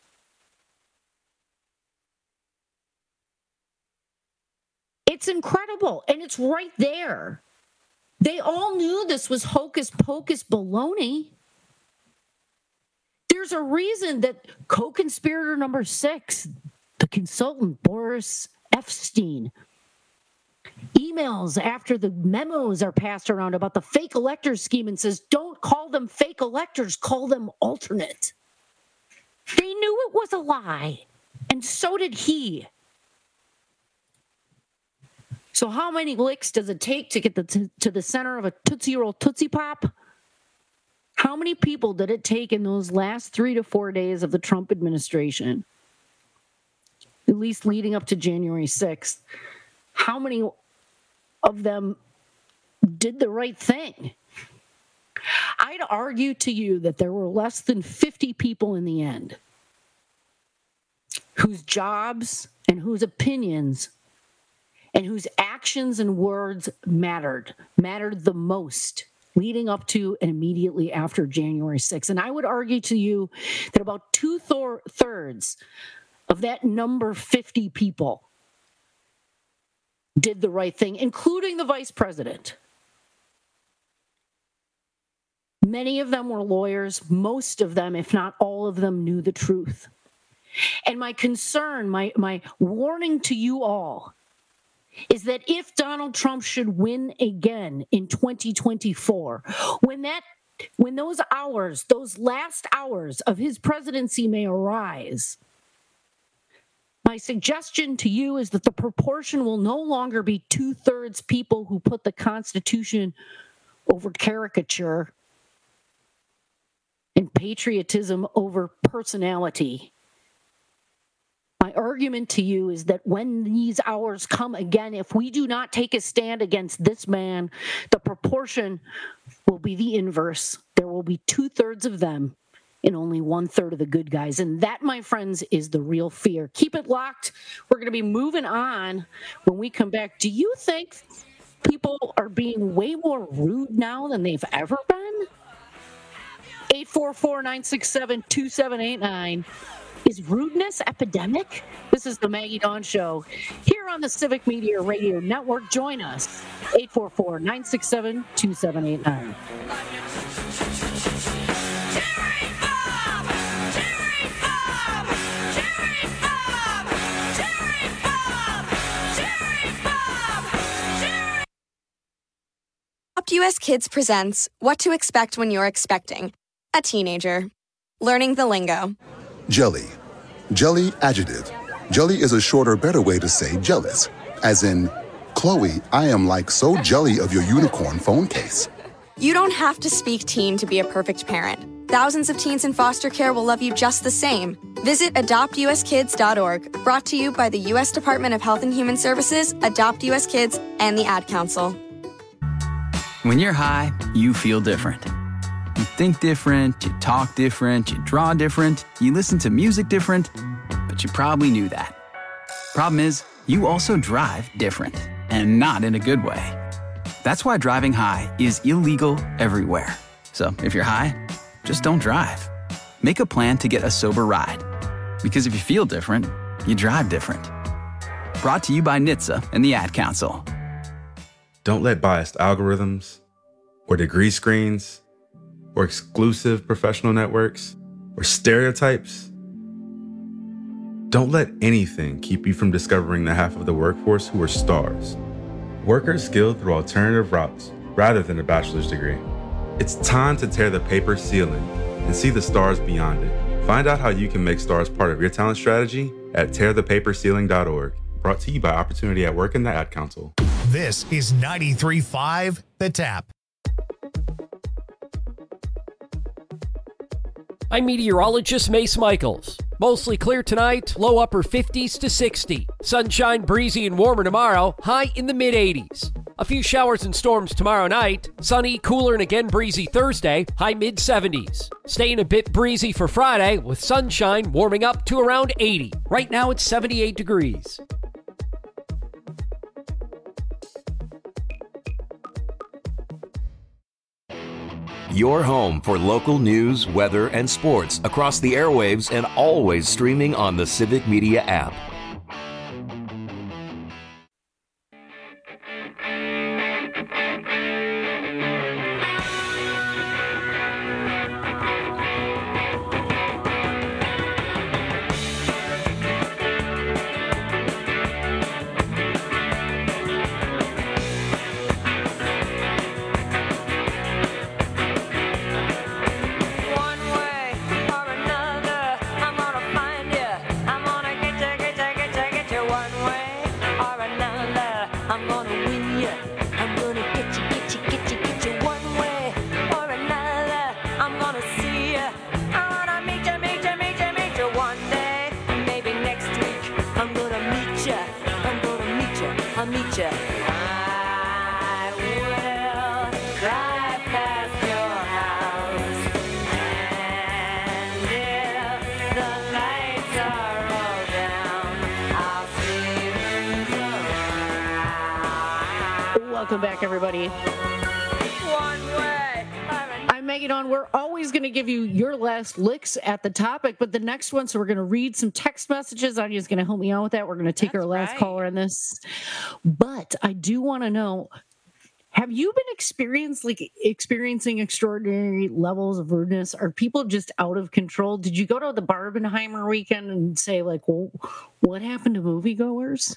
It's incredible, and it's right there. They all knew this was hocus pocus baloney. There's a reason that co-conspirator number 6, the consultant Boris Epstein, emails after the memos are passed around about the fake electors scheme and says, don't call them fake electors, call them alternate. They knew it was a lie, and so did he. So how many licks does it take to get to the center of a Tootsie Roll Tootsie Pop? How many people did it take in those last 3 to 4 days of the Trump administration, at least leading up to January 6th? How many of them did the right thing? I'd argue to you that there were less than 50 people in the end whose jobs and whose opinions and whose actions and words mattered the most leading up to and immediately after January 6th. And I would argue to you that about 2/3 of that number 50 people did the right thing, including the vice president. Many of them were lawyers. Most of them, if not all of them, knew the truth. And my concern, my warning to you all, is that if Donald Trump should win again in 2024, when those hours, those last hours of his presidency may arise, my suggestion to you is that the proportion will no longer be 2/3 people who put the Constitution over caricature and patriotism over personality. My argument to you is that when these hours come again, if we do not take a stand against this man, the proportion will be the inverse. There will be 2/3 of them and only 1/3 of the good guys. And that, my friends, is the real fear. Keep it locked. We're going to be moving on when we come back. Do you think people are being way more rude now than they've ever been? 844-967-2789. Is rudeness epidemic? This is the Maggie Dawn Show here on the Civic Media Radio Network. Join us, 844-967-2789. Adopt US Kids presents What to Expect When You're Expecting a Teenager. Learning the lingo. Jelly. Jelly adjective. Jelly is a shorter, better way to say jealous. As in, Chloe, I am like so jelly of your unicorn phone case. You don't have to speak teen to be a perfect parent. Thousands of teens in foster care will love you just the same. Visit adoptuskids.org, brought to you by the U.S. Department of Health and Human Services, Adopt US Kids, and the Ad Council. When you're high, you feel different. You think different, you talk different, you draw different, you listen to music different, but you probably knew that. Problem is, you also drive different, and not in a good way. That's why driving high is illegal everywhere. So if you're high, just don't drive. Make a plan to get a sober ride. Because if you feel different, you drive different. Brought to you by NHTSA and the Ad Council. Don't let biased algorithms, or degree screens, or exclusive professional networks, or stereotypes. Don't let anything keep you from discovering the half of the workforce who are stars. Workers skilled through alternative routes rather than a bachelor's degree. It's time to tear the paper ceiling and see the stars beyond it. Find out how you can make stars part of your talent strategy at tearthepaperceiling.org. Brought to you by Opportunity at Work and the Ad Council. This is 93.5 The Tap. I'm meteorologist Mace Michaels. Mostly clear tonight, low upper 50s to 60. Sunshine, breezy, and warmer tomorrow, high in the mid-80s. A few showers and storms tomorrow night. Sunny, cooler, and again breezy Thursday, high mid-70s. Staying a bit breezy for Friday, with sunshine warming up to around 80. Right now it's 78 degrees. Your home for local news, weather, and sports across the airwaves and always streaming on the Civic Media app. Welcome back, everybody. I'm Megan on. We're always going to give you your last licks at the topic, but the next one, so we're going to read some text messages. Anya's going to help me out with that. We're going to take our last caller on this. But I do want to know, have you been experiencing extraordinary levels of rudeness? Are people just out of control? Did you go to the Barbenheimer weekend and say, like, well, what happened to moviegoers?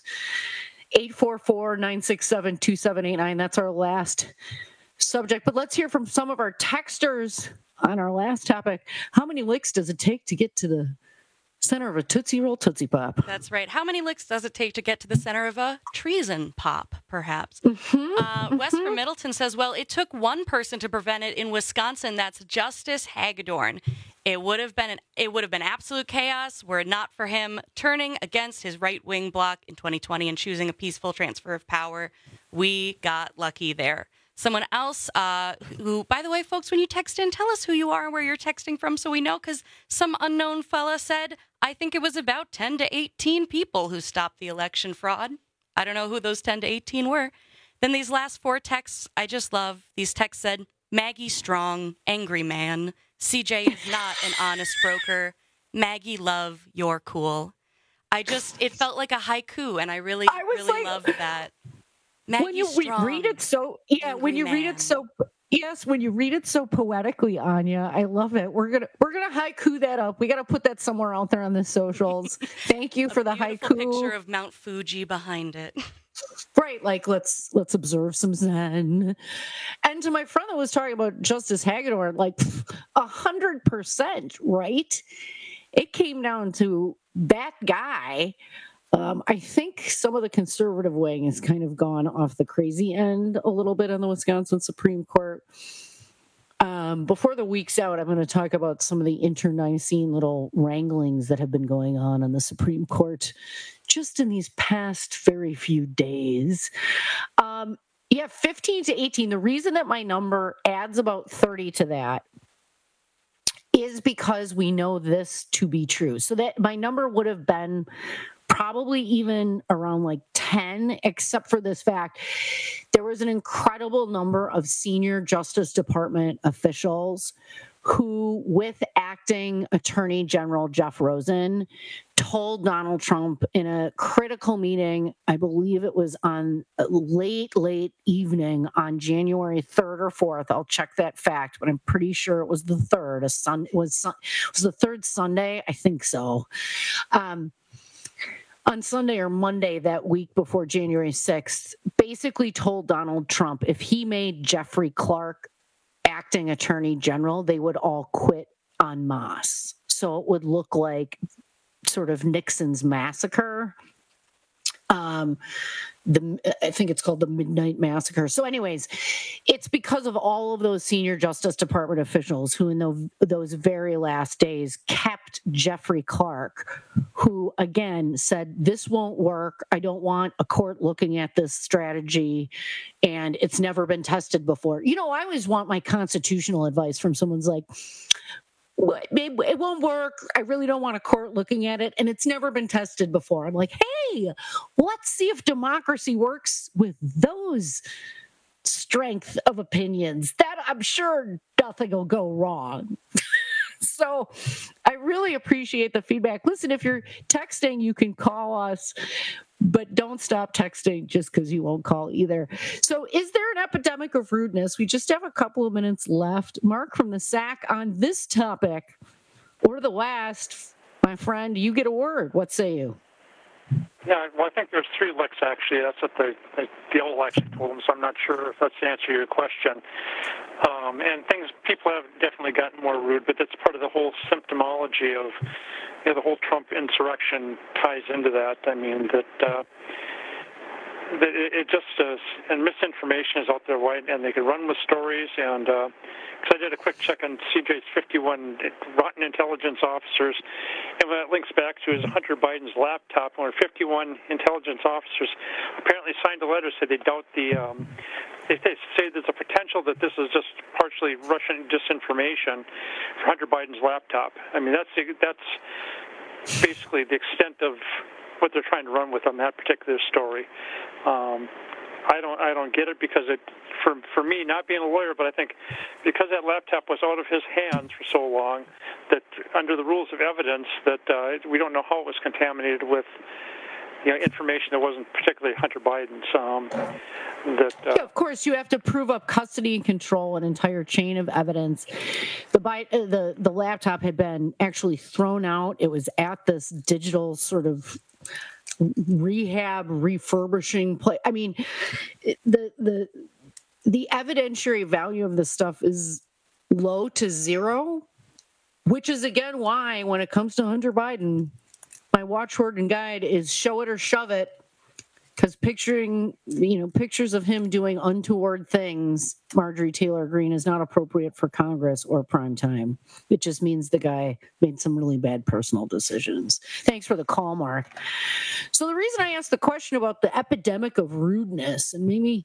844-967-2789. That's our last subject. But let's hear from some of our texters on our last topic. How many licks does it take to get to the center of a Tootsie Roll Tootsie Pop? That's right. How many licks does it take to get to the center of a treason pop, perhaps? Wes from Middleton says, well, it took one person to prevent it in Wisconsin. That's Justice Hagedorn. It would have been absolute chaos were it not for him turning against his right-wing bloc in 2020 and choosing a peaceful transfer of power. We got lucky there. Someone else who, by the way, folks, when you text in, tell us who you are and where you're texting from so we know, because some unknown fella said, I think it was about 10 to 18 people who stopped the election fraud. I don't know who those 10 to 18 were. Then these last four texts, I just love. These texts said, Maggie Strong, angry man. CJ is not an honest broker. Maggie Love, you're cool. It felt like a haiku, and I really loved that. Maggie when you Strong, read it so, when you read it so poetically, Anya, I love it. We're gonna haiku that up. We gotta put that somewhere out there on the socials. Thank you for the haiku. Picture of Mount Fuji behind it. Right, like let's observe some Zen. And to my friend that was talking about Justice Hagedorn, like 100%, right? It came down to that guy. I think some of the conservative wing has kind of gone off the crazy end a little bit on the Wisconsin Supreme Court. Before the week's out, I'm going to talk about some of the internecine little wranglings that have been going on the Supreme Court just in these past very few days. 15 to 18. The reason that my number adds about 30 to that is because we know this to be true. So that my number would have been probably even around like 10, except for this fact. There was an incredible number of senior Justice Department officials who, with acting Attorney General Jeff Rosen, told Donald Trump in a critical meeting, I believe it was on late evening on January 3rd or 4th. I'll check that fact, but I'm pretty sure it was the 3rd. It was the third Sunday? I think so. On Sunday or Monday that week before January 6th, basically told Donald Trump if he made Jeffrey Clark acting Attorney General, they would all quit en masse. So it would look like sort of Nixon's massacre. I think it's called the Midnight Massacre. So anyways, it's because of all of those senior Justice Department officials who in those very last days kept Jeffrey Clark, who again said, this won't work. I don't want a court looking at this strategy, and it's never been tested before. You know, I always want my constitutional advice from someone's like, it won't work. I really don't want a court looking at it, and it's never been tested before. I'm like, hey, let's see if democracy works with those strength of opinions. That I'm sure nothing will go wrong. So I really appreciate the feedback. Listen, if you're texting, you can call us, but don't stop texting just because you won't call either. So is there an epidemic of rudeness? We just have a couple of minutes left. Mark from the SAC on this topic, or the last, my friend, you get a word. What say you? Yeah, well, I think there's 3 licks, actually. That's what the old actually told them, so I'm not sure if that's the answer to your question. And people have definitely gotten more rude, but that's part of the whole symptomology of, the whole Trump insurrection ties into that. I mean, that it just and misinformation is out there, right? And they can run with stories. And because I did a quick check on CJ's 51 rotten intelligence officers, and what that links back to is Hunter Biden's laptop, where 51 intelligence officers apparently signed a letter said they doubt they say there's a potential that this is just partially Russian disinformation for Hunter Biden's laptop. I mean, that's basically the extent of what they're trying to run with on that particular story. I don't get it, because for me, not being a lawyer, but I think because that laptop was out of his hands for so long, that under the rules of evidence, that we don't know how it was contaminated with information that wasn't particularly Hunter Biden's. Yeah, of course, you have to prove up custody and control, an entire chain of evidence. The laptop had been actually thrown out. It was at this digital sort of rehab refurbishing place. I mean, the evidentiary value of this stuff is low to zero, which is again why when it comes to Hunter Biden, my watchword and guide is show it or shove it, because pictures of him doing untoward things, Marjorie Taylor Greene, is not appropriate for Congress or prime time. It just means the guy made some really bad personal decisions. Thanks for the call, Mark. So the reason I asked the question about the epidemic of rudeness, and maybe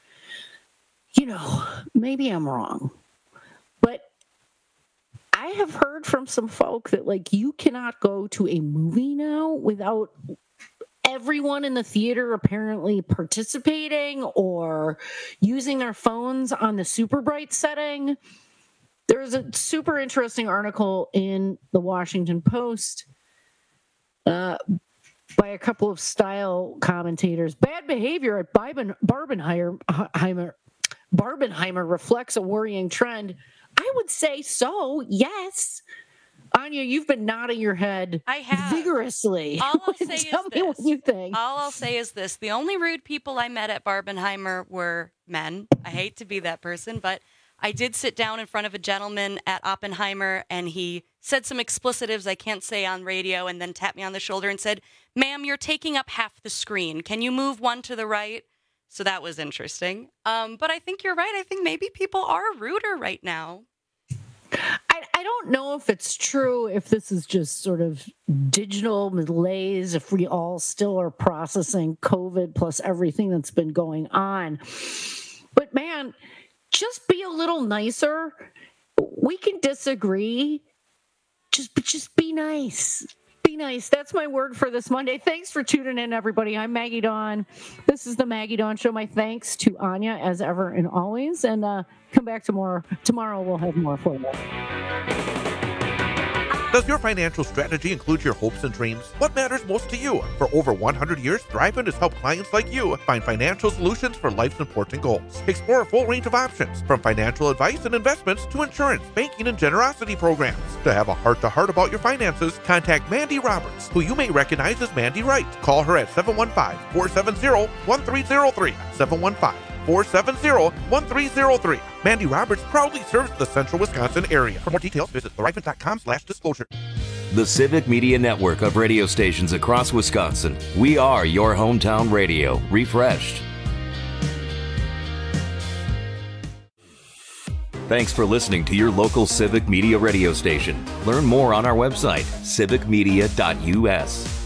I'm wrong, but I have heard from some folk that you cannot go to a movie now without everyone in the theater apparently participating or using their phones on the super bright setting. There's a super interesting article in the Washington Post by a couple of style commentators. Bad behavior at Barbenheimer reflects a worrying trend. I would say so, yes. Anya, you've been nodding your head vigorously. All I'll say Tell me what you think. All I'll say is this. The only rude people I met at Barbenheimer were men. I hate to be that person, but I did sit down in front of a gentleman at Oppenheimer, and he said some explicitives I can't say on radio, and then tapped me on the shoulder and said, "Ma'am, you're taking up half the screen. Can you move one to the right?" So that was interesting. But I think you're right. I think maybe people are ruder right now. I don't know if it's true, if this is just sort of digital malaise, if we all still are processing COVID plus everything that's been going on. But man, just be a little nicer. We can disagree. Just be nice. Be nice. That's my word for this Monday. Thanks for tuning in, everybody. I'm Maggie Dawn. This is the Maggie Dawn Show. My thanks to Anya, as ever and always. And come back tomorrow. Tomorrow we'll have more for you. Does your financial strategy include your hopes and dreams? What matters most to you? For over 100 years, Thrivent has helped clients like you find financial solutions for life's important goals. Explore a full range of options, from financial advice and investments to insurance, banking, and generosity programs. To have a heart-to-heart about your finances, contact Mandy Roberts, who you may recognize as Mandy Wright. Call her at 715-470-1303. 715-470-1303. Mandy Roberts proudly serves the central Wisconsin area. For more details, visit thrivent.com/disclosure. The Civic Media Network of radio stations across Wisconsin. We are your hometown radio, refreshed. Thanks for listening to your local Civic Media radio station. Learn more on our website, civicmedia.us.